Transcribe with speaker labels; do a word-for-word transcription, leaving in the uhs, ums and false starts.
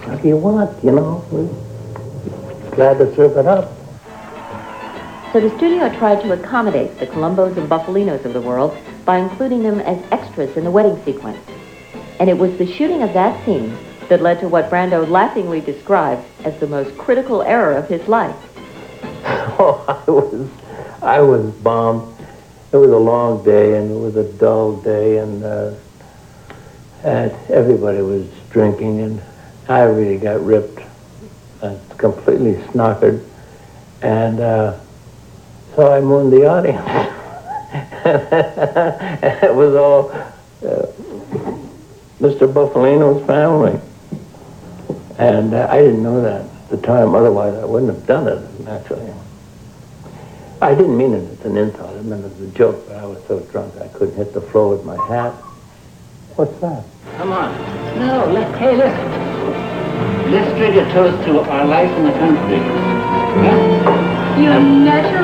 Speaker 1: What do you want, you know? We're glad to serve it up.
Speaker 2: So the studio tried to accommodate the Columbos and Buffalinos of the world by including them as extras in the wedding sequence. And it was the shooting of that scene that led to what Brando laughingly described as the most critical error of his life.
Speaker 1: Oh, I was, I was bombed. It was a long day, and it was a dull day, and, uh, and everybody was drinking, and I really got ripped, uh, completely snockered, and uh, so I mooned the audience. It was all uh, Mister Buffalino's family, and uh, I didn't know that at the time. Otherwise, I wouldn't have done it, naturally. I didn't mean it as an insult. I meant it as a joke, but I was so drunk I couldn't hit the floor with my hat. What's that?
Speaker 3: Come on. No, let's, hey, listen. Let's drink a toast to our life in the country. Huh?
Speaker 2: You natural